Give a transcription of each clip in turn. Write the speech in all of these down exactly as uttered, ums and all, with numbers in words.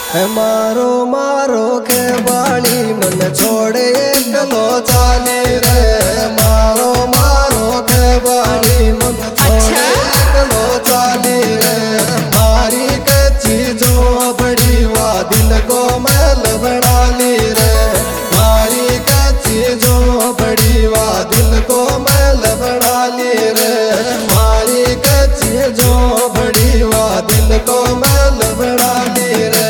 है मारो मारो के बाली मन छोड़े एकलो चाली रे। मारो मारो के बाली मन छोड़े एकलो चाली रे। मारी कच्ची जो बड़ी वा दिल को मैल बढ़ाली रे। मारी कच्ची जो बड़ी वा दिल को मैल बढ़ाली रे। मारी कच्ची जो बड़ी वा दिल को मैल बढ़ाली रे।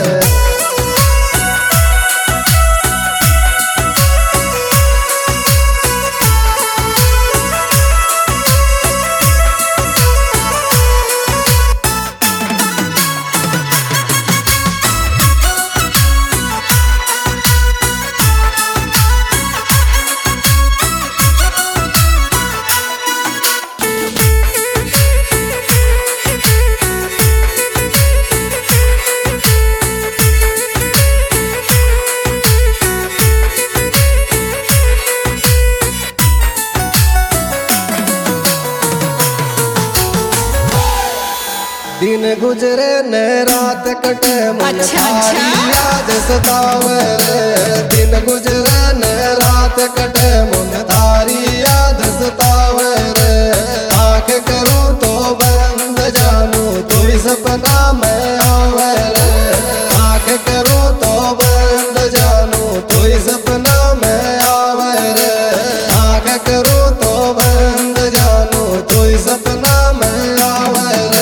दिन गुजरे न रात कटे मन थारी याद सतावे रे। दिन गुजरे न रात कटे मन थारी याद सतावे रे। आँख करूँ तो बंद जानू तू सपना में आवे रे। आँख करूँ तो बंद जानू तू सपना में आवे रे। आँख करूँ तो बंद जानू तू सपना में आवे रे।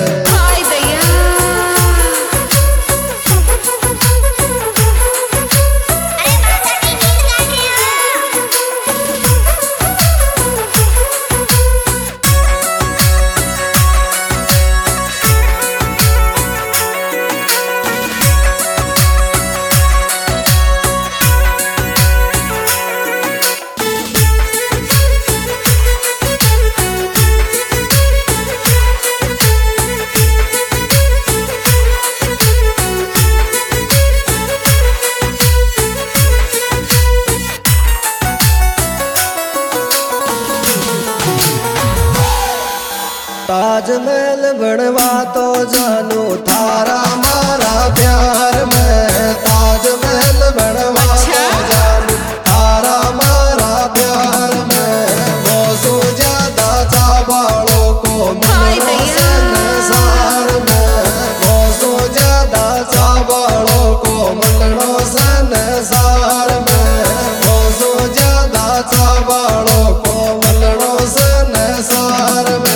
ताजमहल बनवा तो जानू थारा मारा प्यार में। ताजमहल बनवा तो जानू थारा मारा प्यार में। मौसू ज्यादा चाबालों को मिलनो संसार में। मौसू ज्यादा चाबालों को मिलनो संसार में। मौसू ज्यादा चाबालों को मिलनो संसार में।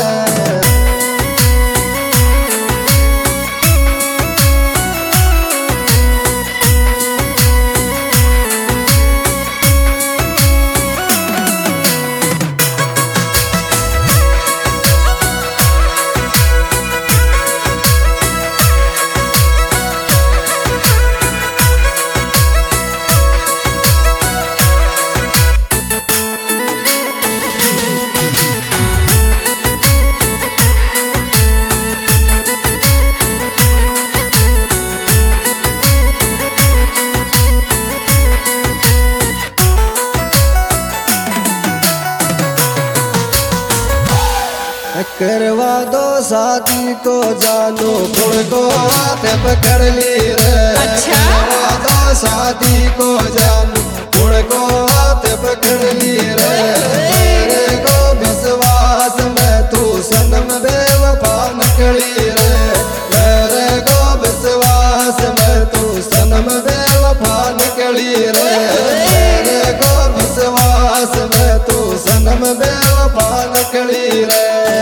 करवा दो शादी को जानू गुण को हाथ पकड़ ली रे। करवा दो शादी को जानू गुण को हाथ पकड़ ली रे। मेरे को विश्वास में तू सनम बेवफा निकली रे। मेरे को विश्वास में तू सनम बेवफा निकली रे। मेरे को विश्वास में तू सनम बेवफा निकली रे।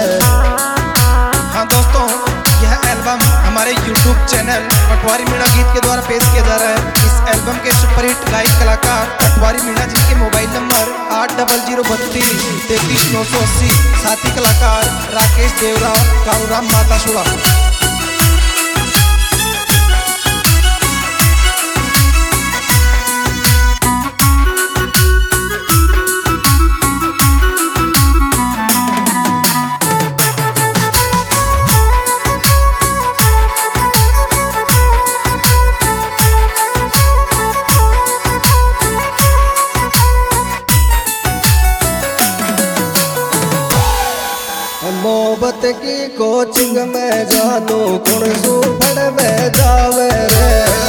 हाँ दोस्तों, यह एल्बम हमारे यूट्यूब चैनल पटवारी मीणा गीत के द्वारा पेश किया जा रहा है। इस एल्बम के सुपरहिट गायक कलाकार पटवारी मीणा जी के मोबाइल नंबर आठ डबल जीरो बत्तीस तैतीस नौ सौ अस्सी। साथी कलाकार राकेश देवरा, कारूराम माता सुड़ा। मोहब्बत की कोचिंग में जानू कुण सू फड़ में जावे रे।